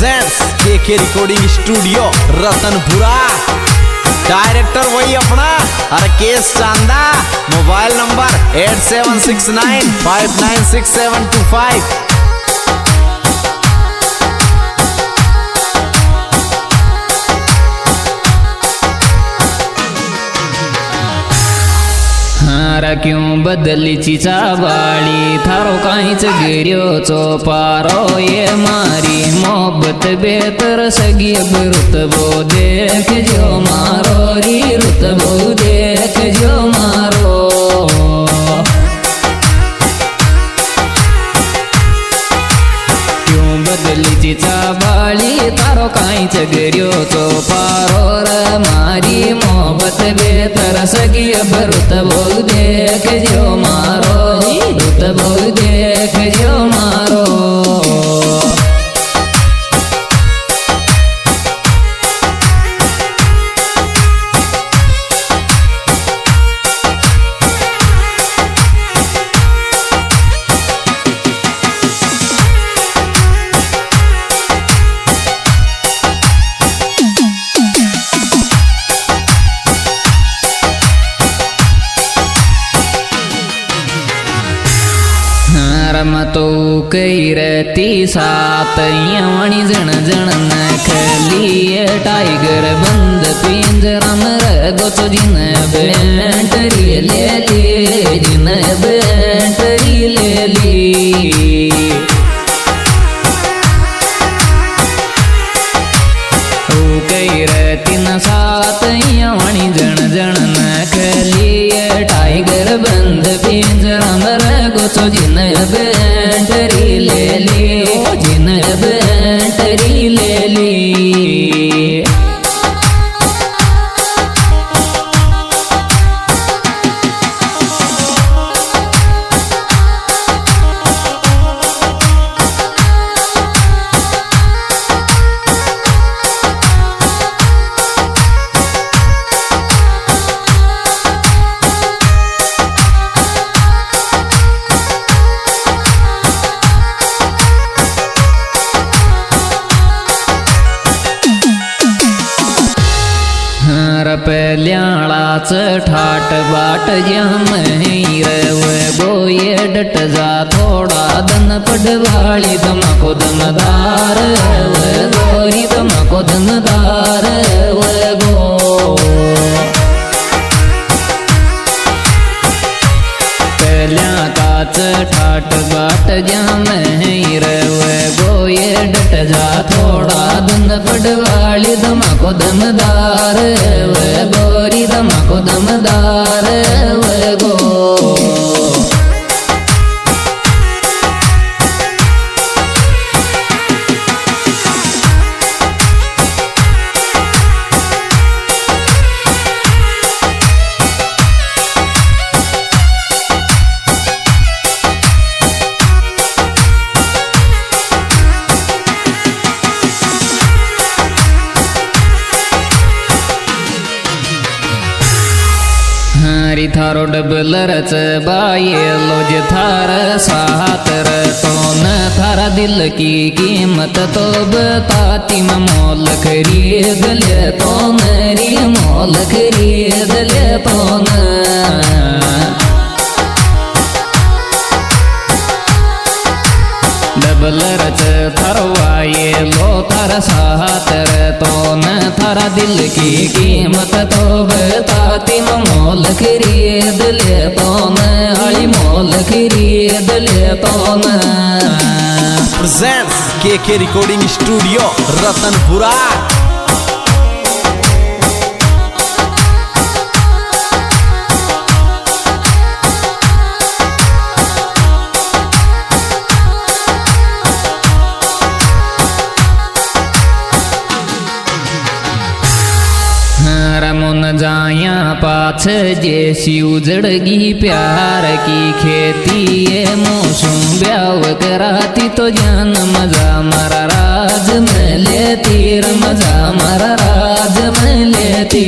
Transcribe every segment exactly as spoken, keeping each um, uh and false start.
Presents KK recording studio Ratanpura. Director वही अपना Rakesh Chanda. Mobile number eight seven six nine five nine six seven two five. हारा क्यों बदली चिचा बाली थारो काहीच गिर्यो चोपारो ये मारी मोहब्बत बेहतर सगी अब रुतबो देख जो मारो री रुतबो देख जो मारो। क्यों बदली चिचा बाली थारो काहीच गिर्यो चोपारो रे मारी मोहब्बत बेहतर सगी अब रुतबो देख जो मारो रुतबो देख जो मारो। रमतो कैरती सात यवणी जन जन नखली टाइगर बंद पिंजरा में गोचो जिन बेंटरी ले ली जिन बेंटरी ले ली। कैरती न सात यवणी जन जन नखली टाइगर बंद पिंजरा में गोचो जिन बेंटरी ले ली जिन बेंटरी ले ली। पहल्याच ठाट बाट जम गोये डट जा थोड़ा दन पडवाली दमको दमदार गोरी दमको दमदार गो। पहल्या काच ठाट बाट जम गोये डट जा थोड़ा दन पडवाली दमको दमदार गोरी दमको दमदार गो। हरी थारो डबल रच बाये लोज थार सातर तो न थारा दिल की कीमत तो बताती मैं मोल खरीद ले तो मेरी मोल खरीद ले तो न। डबल रच थरवाए लो थर सातर तो न थारा दिल की कीमत तो बताती मैं मोल खरीद ले तो न हली मोल खरीद ले तो न। Presents KK recording studio Ratanpura. रमुन जाया पाछ जैसी उजड़गी प्यार की खेती ये मौसम ब्याव कराती तो जान मजा मारा राज में लेती मजा मारा राज में लेती।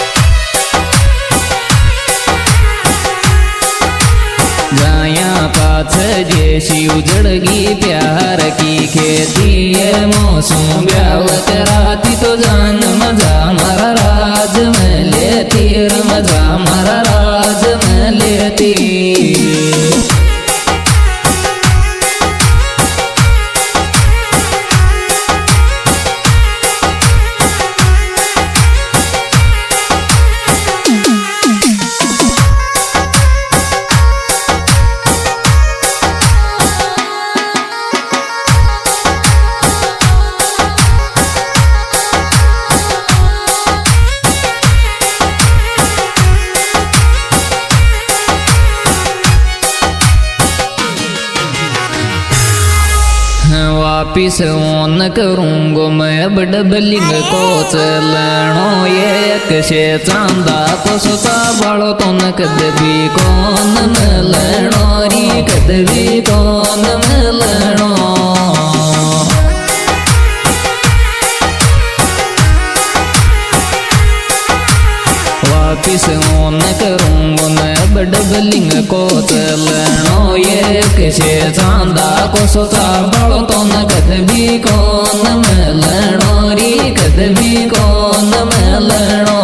जाया पा पाछ जैसी उजड़गी प्यार की खेती है मौसम ब्यावत राती तो जान मजा मारा राज में लेती मजा मारा राज में लेती। वापिस ओन करूंगो मैं अब डबलिंग को चलनो ये कसे चांदा को सोता बालो तो न कद भी कौन मिलनो री कद भी कौन मिलनो। वापिस ओन करूंगो मैं अब डबलिंग को चलनो ये कसे चांदा को सोता बालो तो न कद भी कौन मिलनो री कद भी कौन मिलनो।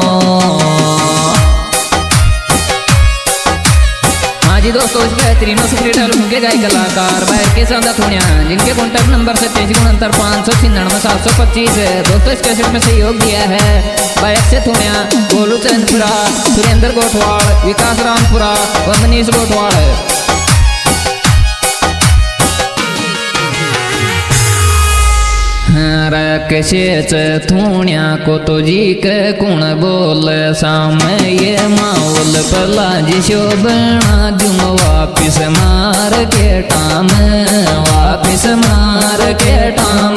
हाँ जी दोस्तों, इस बेहतरीन सुपरहिट एल्बम के गायक कलाकार बाहर के चांदा थोड़िया जिनके कॉन्टैक्ट नंबर सत्ताईस उनहत्तर पाँच सौ छिन्नवे सात सौ पच्चीस है। दोस्तों इस कैसेट में सहयोग दिया है बाइक से थोड़िया गोलू चंदपुरा, सुरेंद्र गोठवाड़, विकास रामपुरा और मनीष गोठवाड़। रकशेच थूण्या को तो जी के कुण बोल सामे ये माउल पला जी शोभना जुम वापिस मार के टाम वापिस मार के टाम।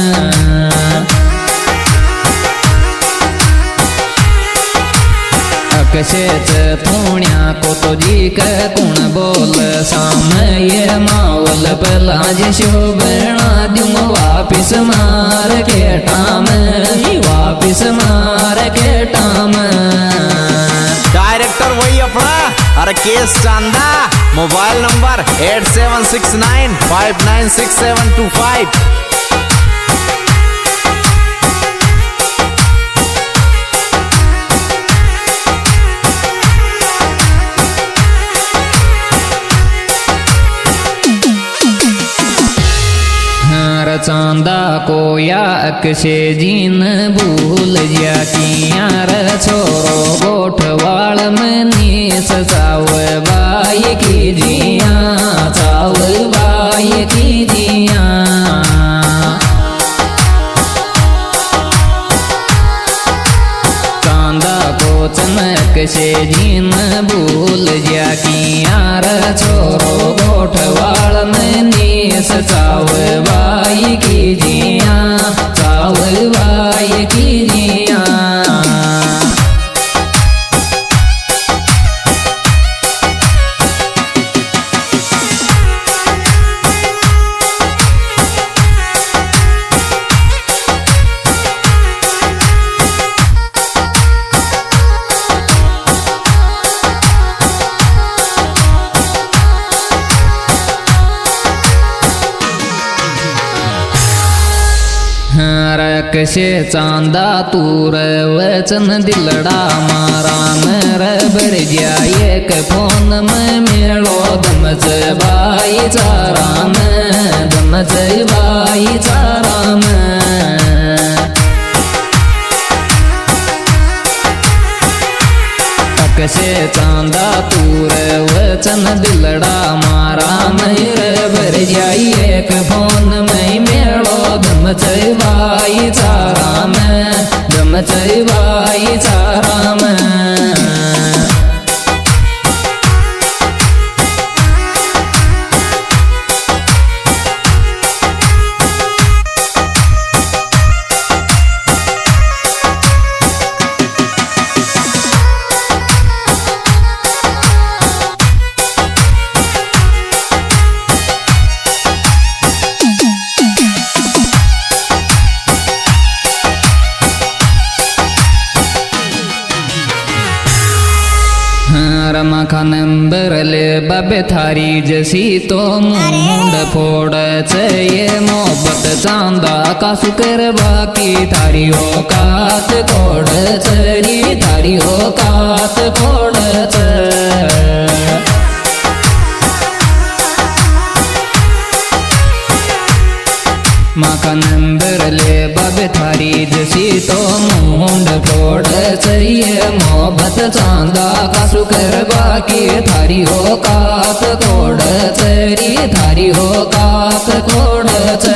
कशेच थूण्या को तो जी के कुण बोल सामे ये मावल पला जी शोभना जुम वापिस मार के टाम वापिस मार के टाम। डायरेक्टर वही अपना अरे केस Chanda, mobile number eight seven six nine five nine six seven two five. Chanda को या अकशे जीन भूल जा कि यार छोरो गोठवाड़ में नीस चाव बाई की जिया चाव बाई की जिया। चांदा को चमक से जीन भूल जा कि यार छोरो गोठवाड़ में नीस चाव बाई की जिया चाव बाई की जिया। कशे चांदा तूर वचन दिलड़ा मारा मेर बर जाए के फोन में मेलो दमच बाई चारा में दमच बाई चारा में। कशे चांदा तूर वचन दिलड़ा मारा मेर बर जाए के फोन में मेलो दमच बाई चारा में दमच बाई चारा में। बाबे थारी जसी तो मुंड फोड़च ये मोहब्बत चांदा का सुकर बाकी थारी हो कात कोड़च री थारी हो कात कोड़च माका नंबर ले बाबे थारी जसी तो मुंड फोड़ चाहिए मोहब्बत चांदा का सुकर बाकी थारी हो कात कोड़ चरी थारी हो कात कोड़ च